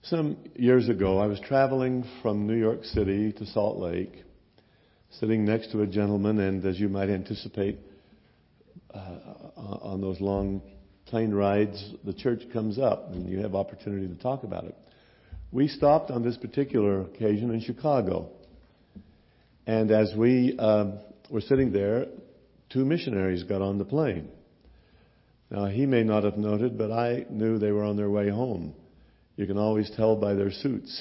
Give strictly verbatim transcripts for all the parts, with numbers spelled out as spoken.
Some years ago, I was traveling from New York City to Salt Lake, sitting next to a gentleman, and as you might anticipate, uh, on those long plane rides, the church comes up and you have opportunity to talk about it. We stopped on this particular occasion in Chicago. And as we um, were sitting there, two missionaries got on the plane. Now, he may not have noted, but I knew they were on their way home. You can always tell by their suits.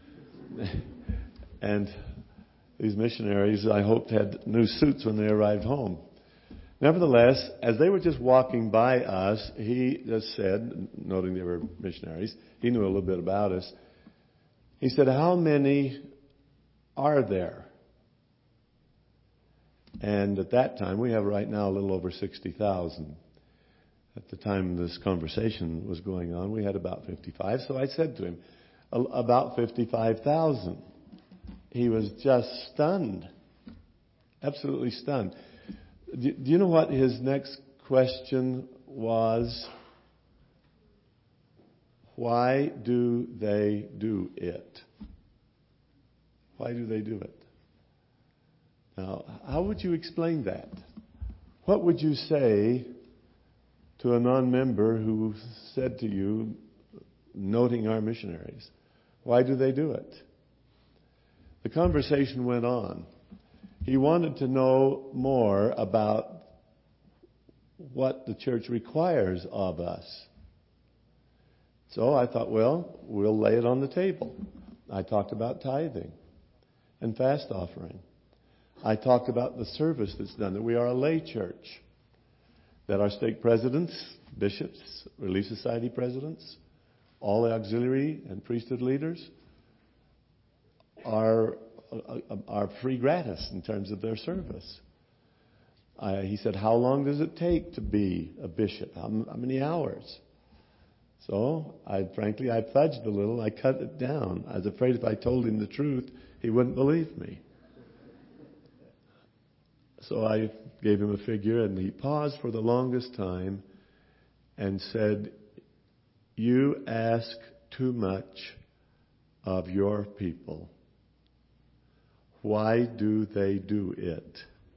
And these missionaries, I hoped, had new suits when they arrived home. Nevertheless, as they were just walking by us, he just said, noting they were missionaries, he knew a little bit about us. He said, "How many are there?" And at that time, we have right now a little over sixty thousand. At the time this conversation was going on, we had about fifty-five. So I said to him, about fifty-five thousand. He was just stunned. Absolutely stunned. Do you know what his next question was? Why do they do it? Why do they do it? Now, how would you explain that? What would you say to a non-member who said to you, noting our missionaries, why do they do it? The conversation went on. He wanted to know more about what the church requires of us. So I thought, well, we'll lay it on the table. I talked about tithing and fast offering. I talked about the service that's done, that we are a lay church, that our stake presidents, bishops, Relief Society presidents, all the auxiliary and priesthood leaders are are free gratis in terms of their service. Uh, he said, how long does it take to be a bishop? How, how many hours? So, I frankly, I fudged a little. I cut it down. I was afraid if I told him the truth, he wouldn't believe me. So I gave him a figure, and he paused for the longest time and said, "You ask too much of your people. Why do they do it?"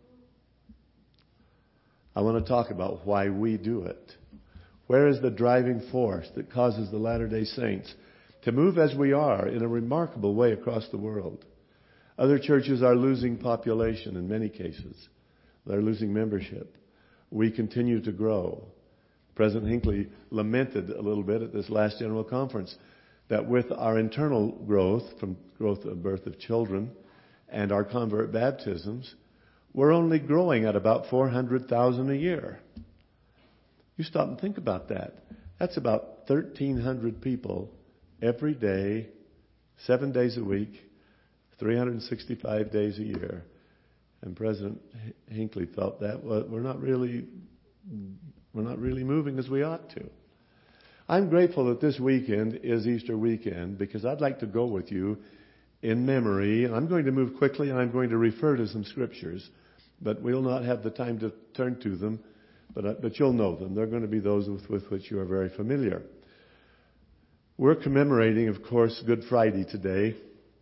I want to talk about why we do it. Where is the driving force that causes the Latter-day Saints to move as we are in a remarkable way across the world? Other churches are losing population in many cases. They're losing membership. We continue to grow. President Hinckley lamented a little bit at this last General Conference that with our internal growth, from growth of birth of children, and our convert baptisms, we're only growing at about four hundred thousand a year. You stop and think about that. That's about thirteen hundred people every day, seven days a week, three hundred sixty-five days a year. And President Hinckley felt that well, we're not really, we're not really moving as we ought to. I'm grateful that this weekend is Easter weekend, because I'd like to go with you in memory. I'm going to move quickly, and I'm going to refer to some scriptures, but we'll not have the time to turn to them, but, uh, but you'll know them. They're going to be those with, with which you are very familiar. We're commemorating, of course, Good Friday today.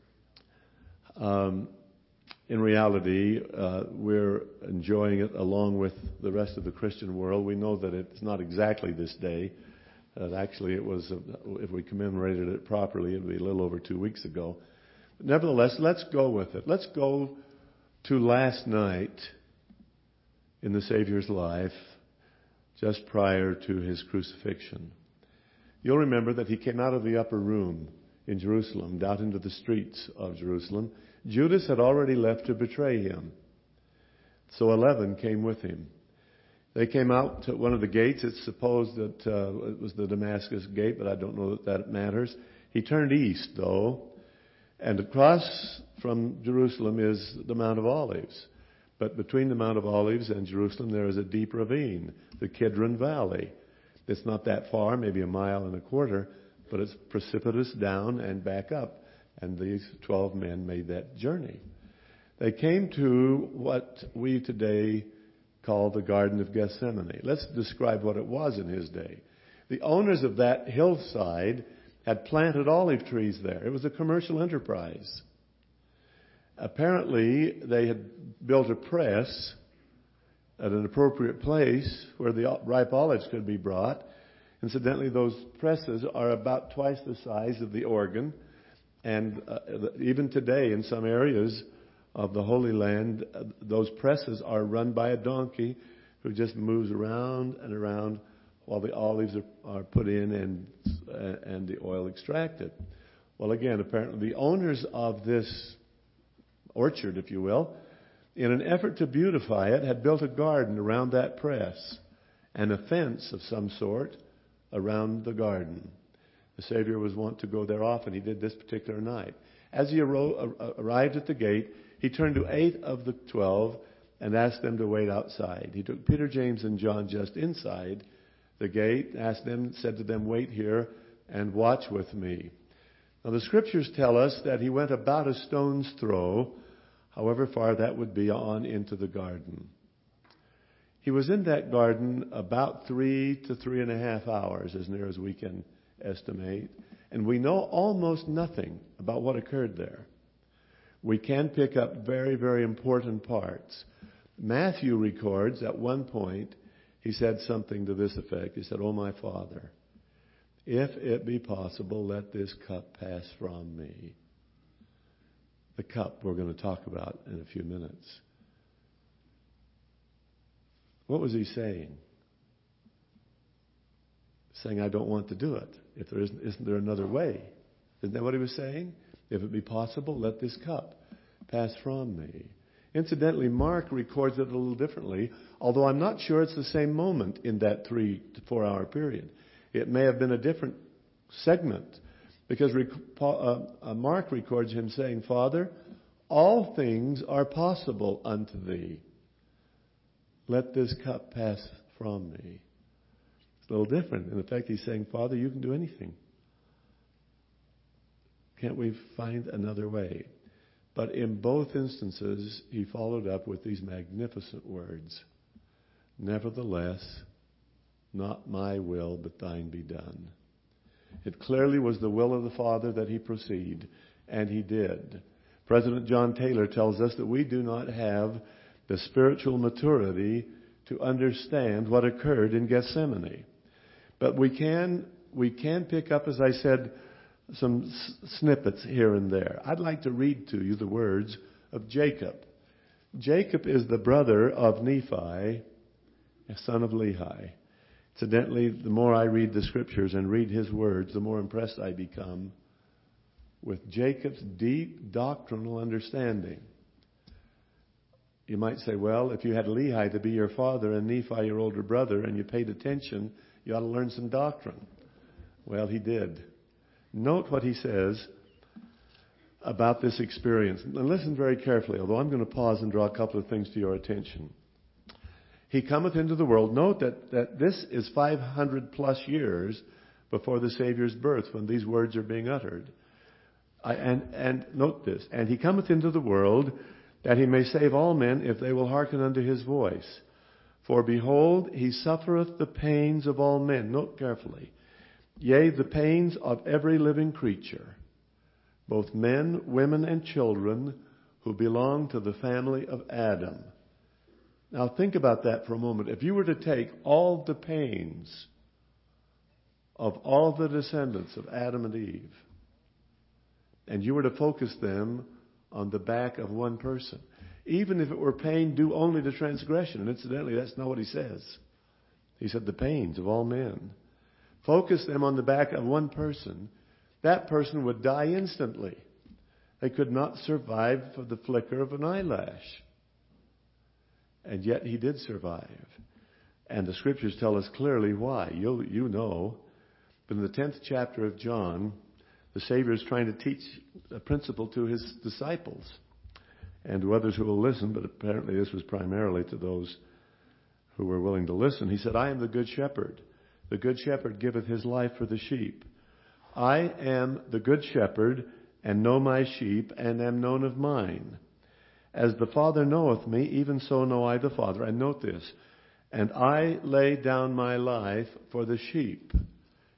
Um, in reality, uh, we're enjoying it along with the rest of the Christian world. We know that it's not exactly this day. Uh, actually, it was, uh, if we commemorated it properly, it would be a little over two weeks ago. Nevertheless, let's go with it. Let's go to last night in the Savior's life, just prior to his crucifixion. You'll remember that he came out of the upper room in Jerusalem, out into the streets of Jerusalem. Judas had already left to betray him. So eleven came with him. They came out to one of the gates. It's supposed that uh, it was the Damascus gate, but I don't know that that matters. He turned east, though. And across from Jerusalem is the Mount of Olives. But between the Mount of Olives and Jerusalem, there is a deep ravine, the Kidron Valley. It's not that far, maybe a mile and a quarter, but it's precipitous down and back up. And these twelve men made that journey. They came to what we today call the Garden of Gethsemane. Let's describe what it was in his day. The owners of that hillside had planted olive trees there. It was a commercial enterprise. Apparently, they had built a press at an appropriate place where the ripe olives could be brought. Incidentally, those presses are about twice the size of the organ. And uh, even today, in some areas of the Holy Land, uh, those presses are run by a donkey who just moves around and around while the olives are, are put in and, uh, and the oil extracted. Well, again, apparently the owners of this orchard, if you will, in an effort to beautify it, had built a garden around that press and a fence of some sort around the garden. The Savior was wont to go there often. He did this particular night. As he arro- arrived at the gate, he turned to eight of the twelve and asked them to wait outside. He took Peter, James, and John just inside the gate, asked them, said to them, "Wait here and watch with me." Now, the Scriptures tell us that he went about a stone's throw, however far that would be, on into the garden. He was in that garden about three to three and a half hours, as near as we can estimate, and we know almost nothing about what occurred there. We can pick up very, very important parts. Matthew records at one point, he said something to this effect. He said, "Oh, my Father, if it be possible, let this cup pass from me." The cup we're going to talk about in a few minutes. What was he saying? Saying, I don't want to do it. If there isn't, isn't there another way? Isn't that what he was saying? If it be possible, let this cup pass from me. Incidentally, Mark records it a little differently, although I'm not sure it's the same moment in that three to four hour period. It may have been a different segment, because uh, uh, Mark records him saying, "Father, all things are possible unto thee. Let this cup pass from me." It's a little different. In fact, he's saying, "Father, you can do anything. Can't we find another way?" But in both instances, he followed up with these magnificent words. "Nevertheless, not my will, but thine be done." It clearly was the will of the Father that he proceed, and he did. President John Taylor tells us that we do not have the spiritual maturity to understand what occurred in Gethsemane. But we can, we can pick up, as I said, some s- snippets here and there. I'd like to read to you the words of Jacob. Jacob is the brother of Nephi, a son of Lehi. Incidentally, the more I read the Scriptures and read his words, the more impressed I become with Jacob's deep doctrinal understanding. You might say, well, if you had Lehi to be your father and Nephi your older brother, and you paid attention, you ought to learn some doctrine. Well, he did. Note what he says about this experience. And listen very carefully, although I'm going to pause and draw a couple of things to your attention. He cometh into the world. Note that, that this is five hundred plus years before the Savior's birth when these words are being uttered. I, and, and note this. And he cometh into the world that he may save all men if they will hearken unto his voice. For behold, he suffereth the pains of all men. Note carefully. Yea, the pains of every living creature, both men, women, and children who belong to the family of Adam. Now think about that for a moment. If you were to take all the pains of all the descendants of Adam and Eve, and you were to focus them on the back of one person, even if it were pain due only to transgression, and incidentally, that's not what he says. He said the pains of all men. Focus them on the back of one person, that person would die instantly. They could not survive for the flicker of an eyelash. And yet he did survive. And the Scriptures tell us clearly why. You you know. But in the tenth chapter of John, the Savior is trying to teach a principle to his disciples and to others who will listen, but apparently this was primarily to those who were willing to listen. He said, "I am the good shepherd. The good shepherd giveth his life for the sheep. I am the good shepherd, and know my sheep, and am known of mine. As the Father knoweth me, even so know I the Father." And note this, "And I lay down my life for the sheep."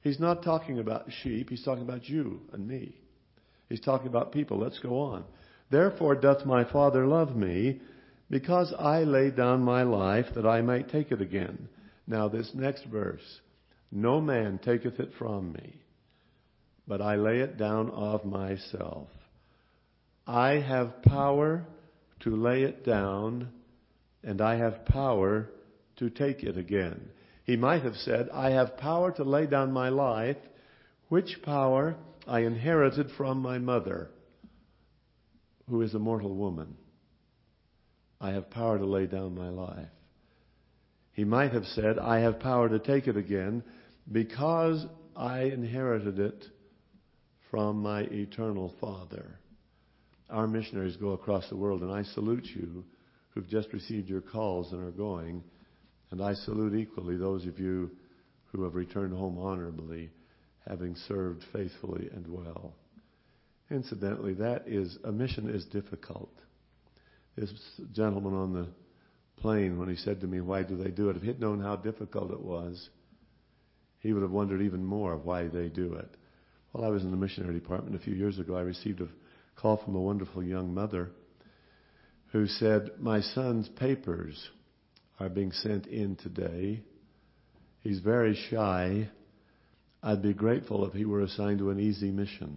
He's not talking about sheep. He's talking about you and me. He's talking about people. Let's go on. Therefore doth my Father love me, because I lay down my life that I might take it again. Now this next verse. No man taketh it from me, but I lay it down of myself. I have power to lay it down, and I have power to take it again. He might have said, I have power to lay down my life, which power I inherited from my mother, who is a mortal woman. I have power to lay down my life. He might have said, I have power to take it again because I inherited it from my eternal Father. Our missionaries go across the world, and I salute you who've just received your calls and are going. And I salute equally those of you who have returned home honorably, having served faithfully and well. Incidentally, that is, a mission is difficult. This gentleman on the plane, when he said to me, why do they do it? If he had known how difficult it was, he would have wondered even more why they do it. While I was in the missionary department a few years ago, I received a call from a wonderful young mother who said, my son's papers are being sent in today. He's very shy. I'd be grateful if he were assigned to an easy mission.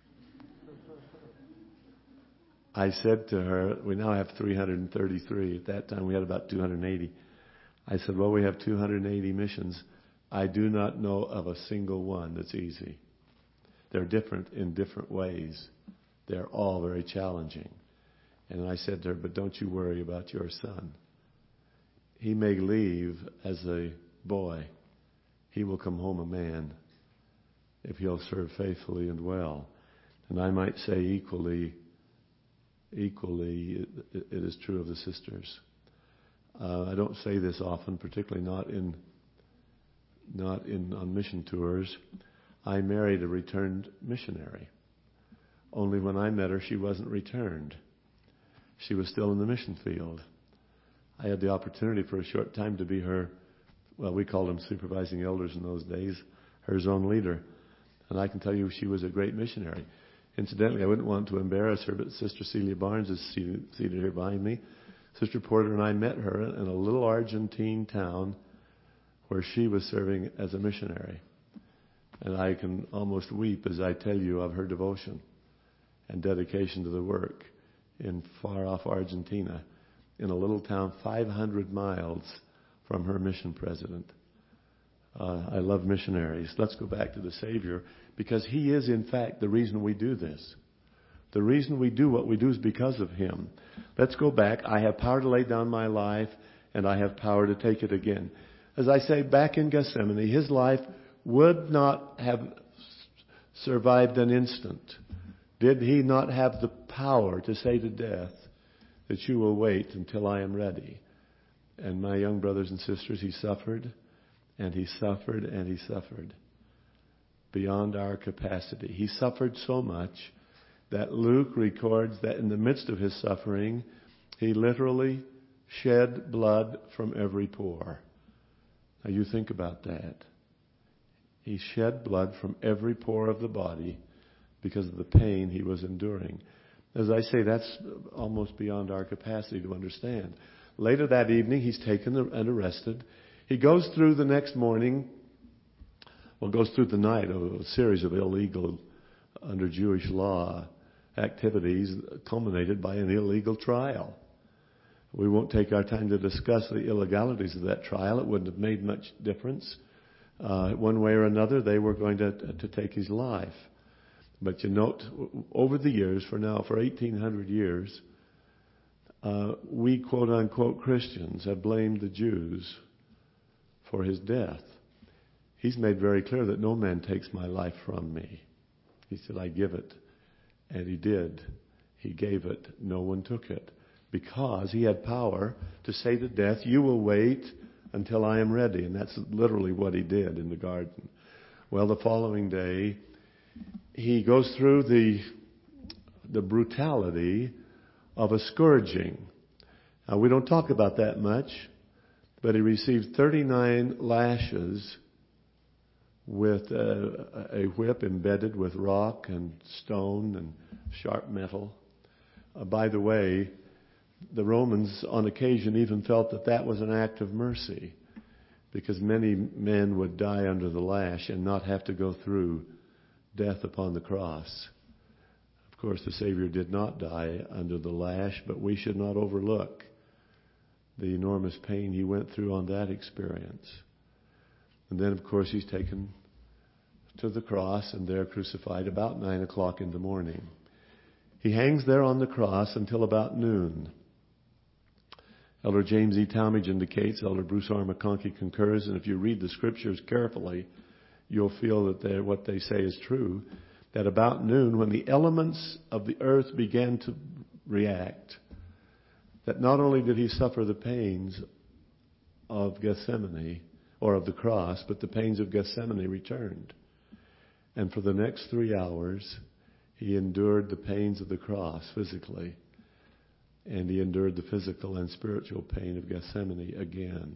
I said to her, we now have three hundred thirty-three. At that time, we had about two hundred eighty. I said, well, we have two hundred eighty missions. I do not know of a single one that's easy. They're different in different ways. They're all very challenging. And I said to her, but don't you worry about your son. He may leave as a boy. He will come home a man if he'll serve faithfully and well. And I might say equally, equally, it, it is true of the sisters. Uh, I don't say this often, particularly not in, not in on mission tours. I married a returned missionary. Only when I met her, she wasn't returned. She was still in the mission field. I had the opportunity for a short time to be her, well, we called them supervising elders in those days, her zone leader. And I can tell you she was a great missionary. Incidentally, I wouldn't want to embarrass her, but Sister Celia Barnes is seated, seated here behind me. Sister Porter and I met her in a little Argentine town where she was serving as a missionary. And I can almost weep as I tell you of her devotion and dedication to the work in far-off Argentina, in a little town five hundred miles from her mission president. Uh, I love missionaries. Let's go back to the Savior, because He is, in fact, the reason we do this. The reason we do what we do is because of Him. Let's go back. I have power to lay down my life, and I have power to take it again. As I say, back in Gethsemane, His life would not have survived an instant did He not have the power to say to death that you will wait until I am ready. And my young brothers and sisters, He suffered, and He suffered, and He suffered beyond our capacity. He suffered so much that Luke records that in the midst of His suffering, He literally shed blood from every pore. Now you think about that. He shed blood from every pore of the body because of the pain He was enduring. As I say, that's almost beyond our capacity to understand. Later that evening, He's taken and arrested. He goes through the next morning, well, goes through the night of a series of illegal, under Jewish law, activities culminated by an illegal trial. We won't take our time to discuss the illegalities of that trial. It wouldn't have made much difference. Uh, one way or another, they were going to, to take His life. But you note, over the years, for now, for eighteen hundred years, uh, we, quote-unquote, Christians have blamed the Jews for His death. He's made very clear that no man takes my life from me. He said, I give it. And He did. He gave it. No one took it. Because He had power to say to death, you will wait until I am ready. And that's literally what He did in the garden. Well, the following day, He goes through the, the brutality of a scourging. Now, we don't talk about that much, but He received thirty-nine lashes with a, a whip embedded with rock and stone and sharp metal. Uh, by the way, the Romans on occasion even felt that that was an act of mercy, because many men would die under the lash and not have to go through death upon the cross. Of course, the Savior did not die under the lash, but we should not overlook the enormous pain he went through on that experience. And then, of course, he's taken to the cross and there crucified about nine o'clock in the morning. He hangs there on the cross until about noon. Elder James E. Talmage indicates, Elder Bruce R. McConkie concurs, and if you read the scriptures carefully, you'll feel that what they say is true, that about noon, when the elements of the earth began to react, that not only did he suffer the pains of Gethsemane, or of the cross, but the pains of Gethsemane returned. And for the next three hours, he endured the pains of the cross physically. And he endured the physical and spiritual pain of Gethsemane again.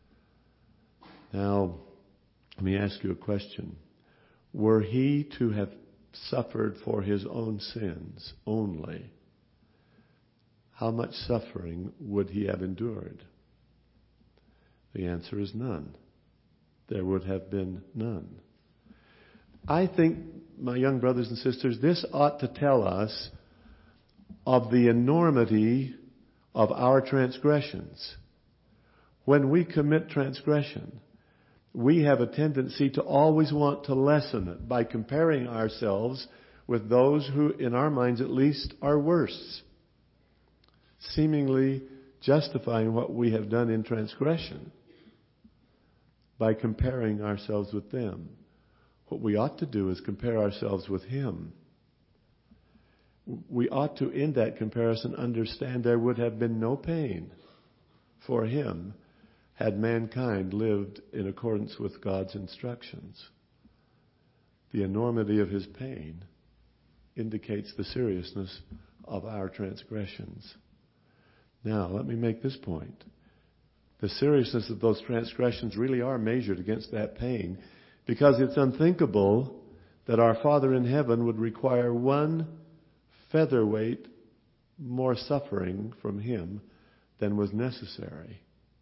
Now, let me ask you a question. Were he to have suffered for his own sins only, how much suffering would he have endured? The answer is none. There would have been none. I think, my young brothers and sisters, this ought to tell us of the enormity of our transgressions. When we commit transgression, we have a tendency to always want to lessen it by comparing ourselves with those who, in our minds at least, are worse, seemingly justifying what we have done in transgression by comparing ourselves with them. What we ought to do is compare ourselves with Him. We ought to, in that comparison, understand there would have been no pain for Him had mankind lived in accordance with God's instructions. The enormity of His pain indicates the seriousness of our transgressions. Now, let me make this point. The seriousness of those transgressions really are measured against that pain, because it's unthinkable that our Father in heaven would require one featherweight more suffering from Him than was necessary.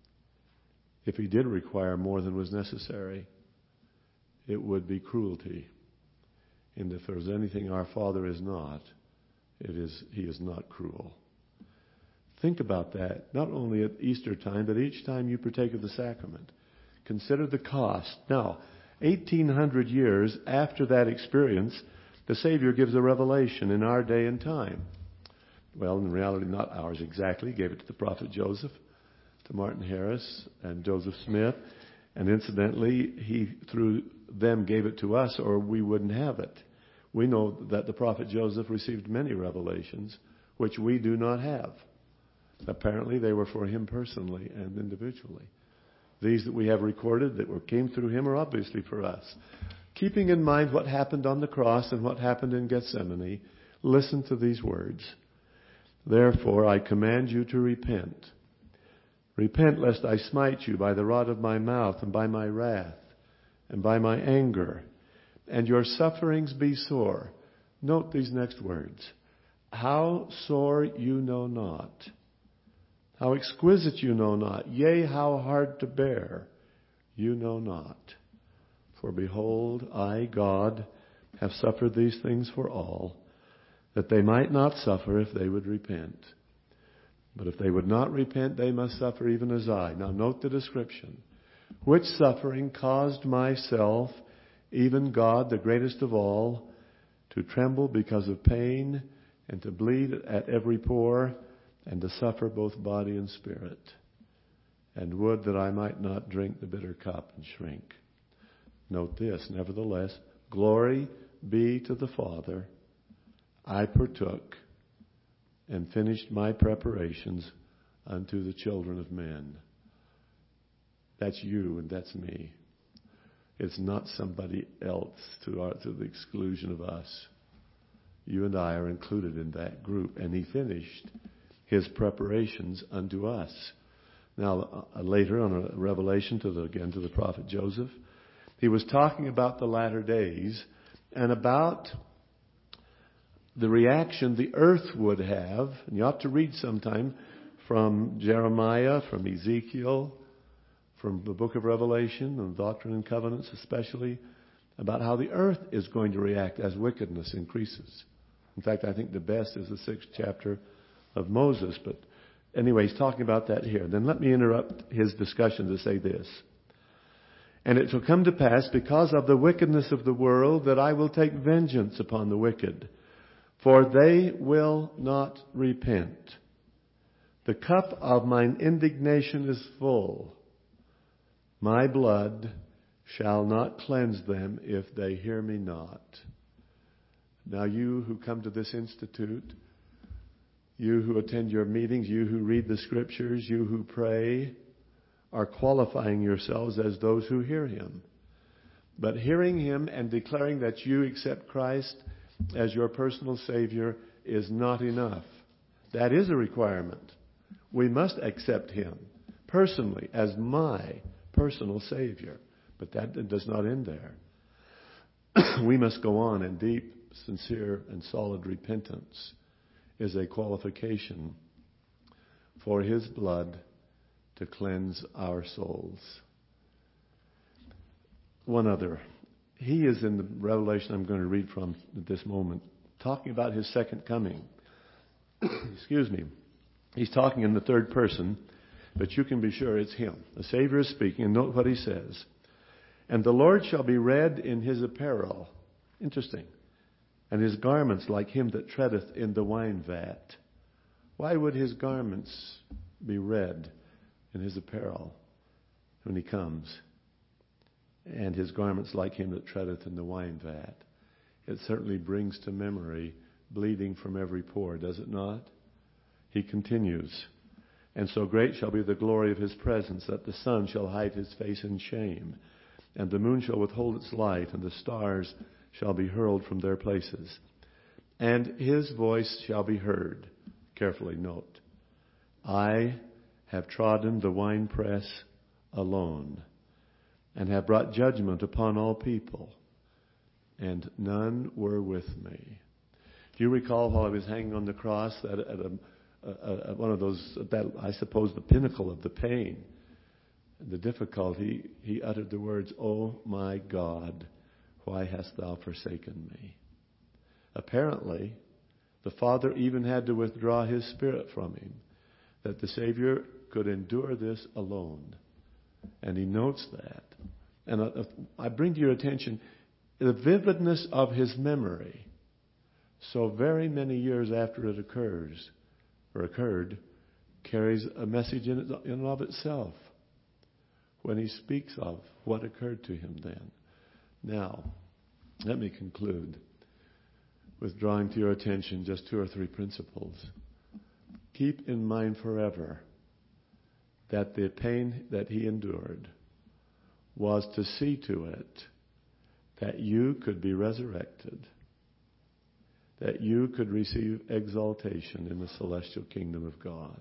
If He did require more than was necessary, it would be cruelty. And if there's anything our Father is not, it is He is not cruel. Think about that, not only at Easter time, but each time you partake of the sacrament. Consider the cost. Now, eighteen hundred years after that experience, the Savior gives a revelation in our day and time. Well, in reality, not ours exactly. He gave it to the prophet Joseph, to Martin Harris and Joseph Smith. And incidentally, he, through them, gave it to us, or we wouldn't have it. We know that the prophet Joseph received many revelations, which we do not have. Apparently, they were for him personally and individually. These that we have recorded that were came through him are obviously for us. Keeping in mind what happened on the cross and what happened in Gethsemane, listen to these words. Therefore, I command you to repent. Repent lest I smite you by the rod of my mouth and by my wrath and by my anger, and your sufferings be sore. Note these next words. How sore you know not. How exquisite you know not. Yea, how hard to bear you know not. For behold, I, God, have suffered these things for all, that they might not suffer if they would repent. But if they would not repent, they must suffer even as I. Now note the description. Which suffering caused myself, even God, the greatest of all, to tremble because of pain and to bleed at every pore and to suffer both body and spirit. And would that I might not drink the bitter cup and shrink. Note this, nevertheless, glory be to the Father. I partook and finished my preparations unto the children of men. That's you and that's me. It's not somebody else to, our, to the exclusion of us. You and I are included in that group. And he finished his preparations unto us. Now, uh, later on a revelation to the, again to the prophet Joseph, He was talking about the latter days and about the reaction the earth would have. And you ought to read sometime from Jeremiah, from Ezekiel, from the book of Revelation and Doctrine and Covenants especially, about how the earth is going to react as wickedness increases. In fact, I think the best is the sixth chapter of Moses. But anyway, he's talking about that here. Then let me interrupt his discussion to say this. And it shall come to pass, because of the wickedness of the world, that I will take vengeance upon the wicked, for they will not repent. The cup of mine indignation is full. My blood shall not cleanse them if they hear me not. Now you who come to this institute, you who attend your meetings, you who read the scriptures, you who pray, are qualifying yourselves as those who hear him. But hearing him and declaring that you accept Christ as your personal Savior is not enough. That is a requirement. We must accept him personally as my personal Savior. But that does not end there. We must go on, and deep, sincere, and solid repentance is a qualification for his blood to cleanse our souls. One other. He is in the Revelation I'm going to read from at this moment, talking about his second coming. Excuse me. He's talking in the third person, but you can be sure it's him. The Savior is speaking, and note what he says. And the Lord shall be red in his apparel. Interesting. And his garments like him that treadeth in the wine vat. Why would his garments be red in his apparel when he comes? And his garments like him that treadeth in the wine vat. It certainly brings to memory bleeding from every pore, does it not? He continues. And so great shall be the glory of his presence, that the sun shall hide his face in shame. And the moon shall withhold its light, and the stars shall be hurled from their places. And his voice shall be heard. Carefully note. I have trodden the winepress alone, and have brought judgment upon all people, and none were with me. Do you recall while I was hanging on the cross that at a, a, a, one of those, that I suppose the pinnacle of the pain, the difficulty, he uttered the words, "Oh my God, why hast thou forsaken me?" Apparently, the Father even had to withdraw his Spirit from him, that the Savior could endure this alone. And he notes that. And I bring to your attention the vividness of his memory. So very many years after it occurs, or occurred, carries a message in and of itself when he speaks of what occurred to him then. Now, let me conclude with drawing to your attention just two or three principles. Keep in mind forever that the pain that he endured was to see to it that you could be resurrected, that you could receive exaltation in the celestial kingdom of God.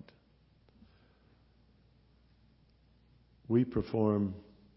We perform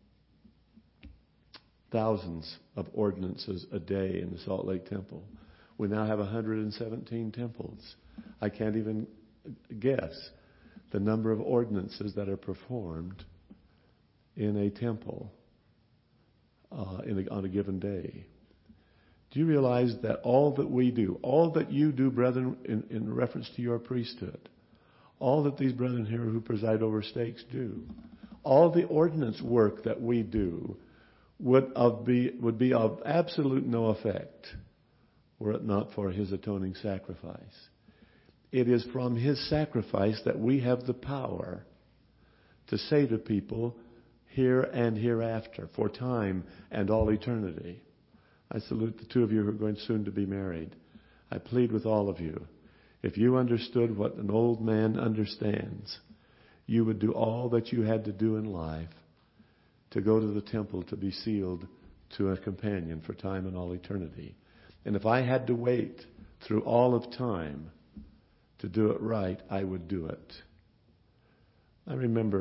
thousands of ordinances a day in the Salt Lake Temple. We now have one hundred seventeen temples. I can't even guess the number of ordinances that are performed in a temple uh, in a, on a given day. Do you realize that all that we do, all that you do, brethren, in, in reference to your priesthood, all that these brethren here who preside over stakes do, all the ordinance work that we do would, of be, would be of absolute no effect were it not for his atoning sacrifice. It is from his sacrifice that we have the power to say to people here and hereafter, for time and all eternity. I salute the two of you who are going soon to be married. I plead with all of you, if you understood what an old man understands, you would do all that you had to do in life to go to the temple to be sealed to a companion for time and all eternity. And if I had to wait through all of time to do it right, I would do it. I remember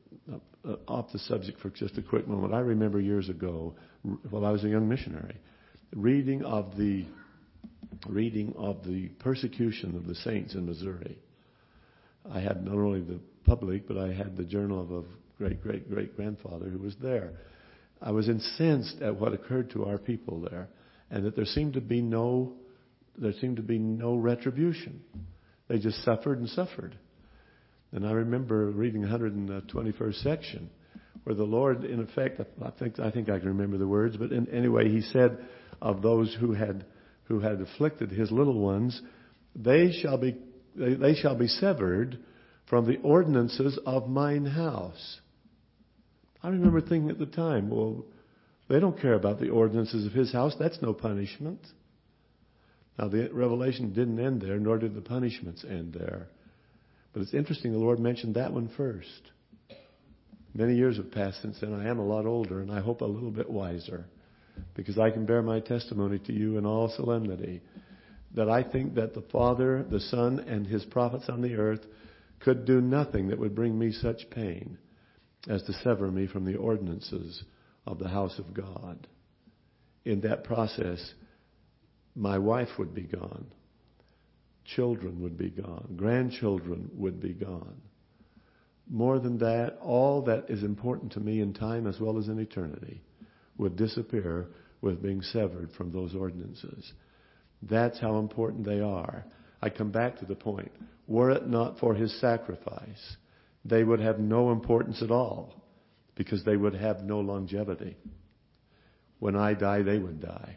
uh, off the subject for just a quick moment. I remember years ago, while I was a young missionary, reading of the reading of the persecution of the saints in Missouri. I had not only the public, but I had the journal of a great, great, great grandfather who was there. I was incensed at what occurred to our people there, and that there seemed to be no, there seemed to be no retribution. They just suffered and suffered. And I remember reading one hundred twenty-first section, where the Lord, in effect, I think I think I can remember the words, but in, anyway, He said of those who had who had afflicted His little ones, they shall be they, they shall be severed from the ordinances of mine house. I remember thinking at the time, well, they don't care about the ordinances of His house. That's no punishment. Now, the revelation didn't end there, nor did the punishments end there. But it's interesting, the Lord mentioned that one first. Many years have passed since then. I am a lot older, and I hope a little bit wiser, because I can bear my testimony to you in all solemnity that I think that the Father, the Son, and His prophets on the earth could do nothing that would bring me such pain as to sever me from the ordinances of the house of God. In that process, my wife would be gone. Children would be gone. Grandchildren would be gone. More than that, all that is important to me in time as well as in eternity would disappear with being severed from those ordinances. That's how important they are. I come back to the point. Were it not for His sacrifice, they would have no importance at all, because they would have no longevity. When I die, they would die.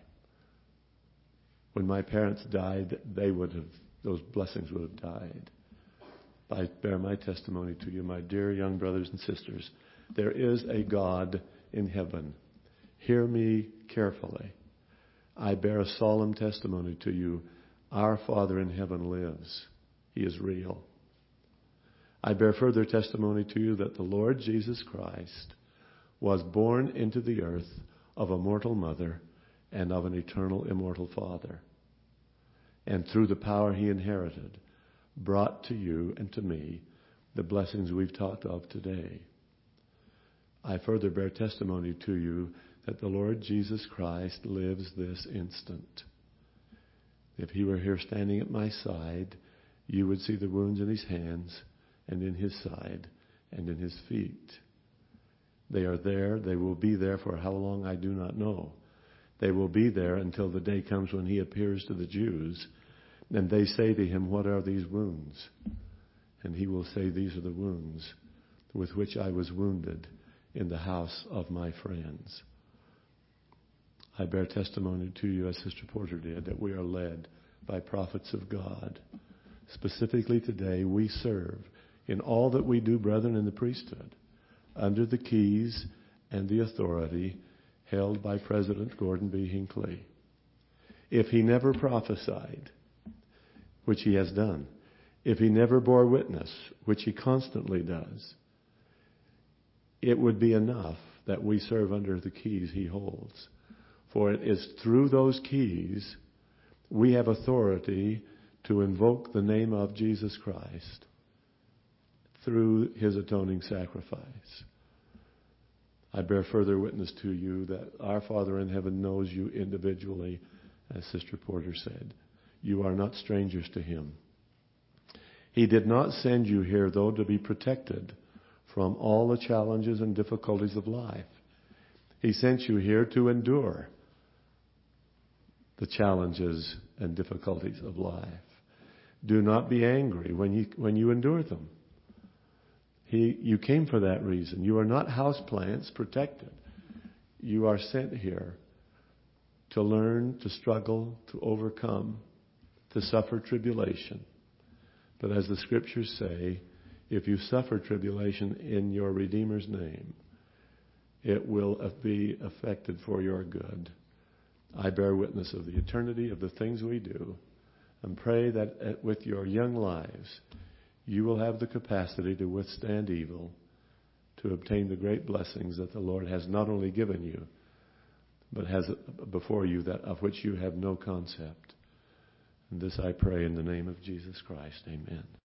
When my parents died, they would have, those blessings would have died. I bear my testimony to you, my dear young brothers and sisters. There is a God in heaven. Hear me carefully. I bear a solemn testimony to you. Our Father in heaven lives. He is real. I bear further testimony to you that the Lord Jesus Christ was born into the earth of a mortal mother and of an eternal immortal Father. And through the power He inherited, brought to you and to me the blessings we've talked of today. I further bear testimony to you that the Lord Jesus Christ lives this instant. If He were here standing at my side, you would see the wounds in His hands and in His side and in His feet. They are there. They will be there for how long I do not know. They will be there until the day comes when He appears to the Jews and they say to Him, "What are these wounds?" And He will say, "These are the wounds with which I was wounded in the house of my friends." I bear testimony to you, as Sister Porter did, that we are led by prophets of God. Specifically today, we serve in all that we do, brethren, in the priesthood, under the keys and the authority held by President Gordon B. Hinckley. If he never prophesied, which he has done, if he never bore witness, which he constantly does, it would be enough that we serve under the keys he holds. For it is through those keys we have authority to invoke the name of Jesus Christ through His atoning sacrifice. I bear further witness to you that our Father in heaven knows you individually, as Sister Porter said. You are not strangers to Him. He did not send you here, though, to be protected from all the challenges and difficulties of life. He sent you here to endure the challenges and difficulties of life. Do not be angry when you when you endure them. He, you came for that reason. You are not houseplants protected. You are sent here to learn, to struggle, to overcome, to suffer tribulation. But as the Scriptures say, if you suffer tribulation in your Redeemer's name, it will be effected for your good. I bear witness of the eternity of the things we do, and pray that with your young lives, you will have the capacity to withstand evil, to obtain the great blessings that the Lord has not only given you, but has before you that of which you have no concept. And this I pray in the name of Jesus Christ. Amen.